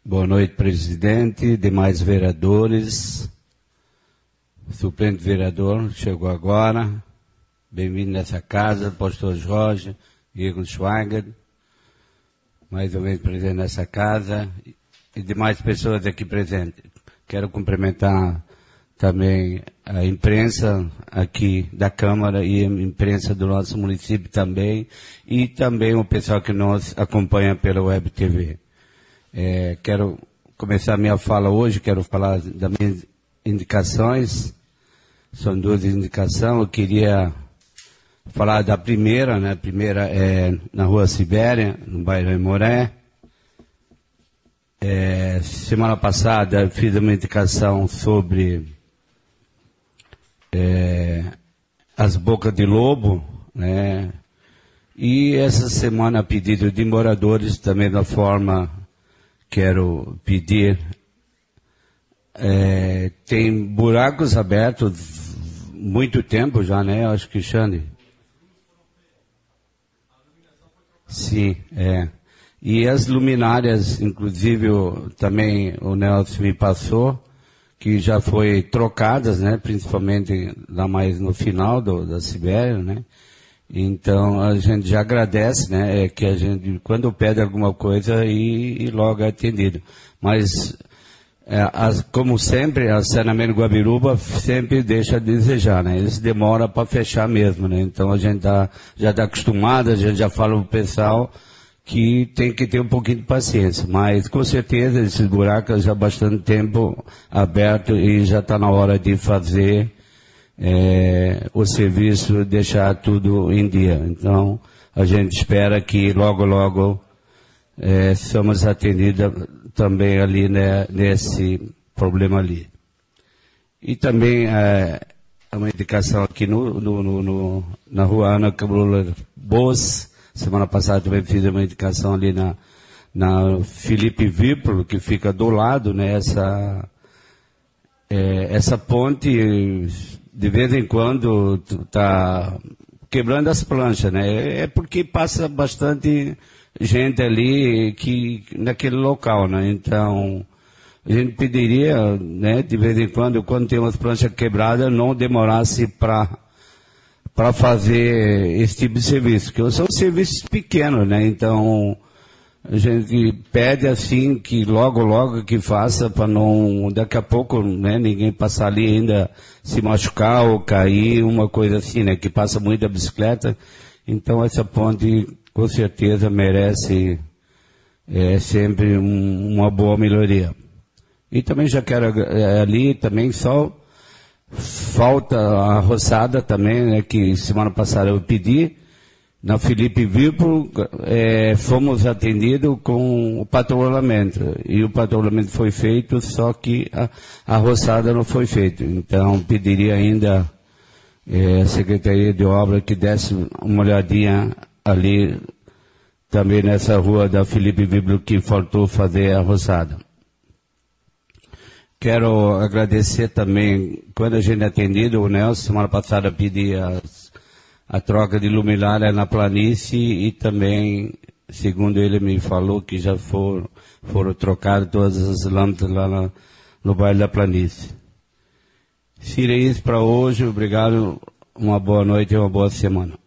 Boa noite, presidente, demais vereadores, suplente vereador, chegou agora, bem-vindo nessa casa, pastor Jorge, Igor Schwager, mais ou menos presente nessa casa, e demais pessoas aqui presentes. Quero cumprimentar também a imprensa aqui da Câmara e a imprensa do nosso município também, e também o pessoal que nos acompanha pela Web TV. Quero começar a minha fala hoje, quero falar das minhas indicações, são duas indicações, eu queria falar da primeira, né? A primeira é na Rua Sibéria, no bairro Emoré. Semana passada fiz uma indicação sobre as bocas de lobo, né? E essa semana, a pedido de moradores, também da forma, quero pedir, tem buracos abertos muito tempo já, né? Acho que, Xande. Sim, E as luminárias, inclusive, também o Nelson me passou, que já foi trocadas, né? Principalmente lá mais no final da Sibéria, né? Então, a gente já agradece, né? Que a gente, quando pede alguma coisa, e logo é atendido. Mas, como sempre, a saneamento Guabiruba sempre deixa a desejar, né? Eles demoram para fechar mesmo, né? Então, a gente já está acostumado, a gente já fala pro pessoal que tem que ter um pouquinho de paciência. Mas, com certeza, esses buracos já há bastante tempo abertos e já está na hora de fazer o serviço, deixar tudo em dia. Então, a gente espera que logo somos atendidos também ali, né, nesse problema ali. E também uma indicação aqui na Rua Ana Cabula Boas. Semana passada também fiz uma indicação ali na Felipe Vipro, que fica do lado, né, essa ponte, de vez em quando, tá quebrando as planchas, né? É porque passa bastante gente ali naquele local, né? Então, a gente pediria, né, de vez em quando tem umas planchas quebradas, não demorasse para fazer esse tipo de serviço, que são serviços pequenos, né? Então, a gente pede assim que logo que faça, para não, daqui a pouco, né, ninguém passar ali ainda se machucar ou cair, uma coisa assim, né, que passa muita bicicleta. Então essa ponte com certeza merece sempre uma boa melhoria. E também já quero ali também só falta a roçada também, né, que semana passada eu pedi. Na Felipe Vipro, fomos atendidos com o patrulhamento. E o patrulhamento foi feito, só que a roçada não foi feita. Então, pediria ainda a Secretaria de Obra que desse uma olhadinha ali, também nessa rua da Felipe Vipro, que faltou fazer a roçada. Quero agradecer também, quando a gente é atendido, o Nelson, semana passada, pedia a troca de luminária na planície e também, segundo ele me falou, que já foram trocadas todas as lâmpadas lá no bairro da planície. Seria isso para hoje. Obrigado, uma boa noite e uma boa semana.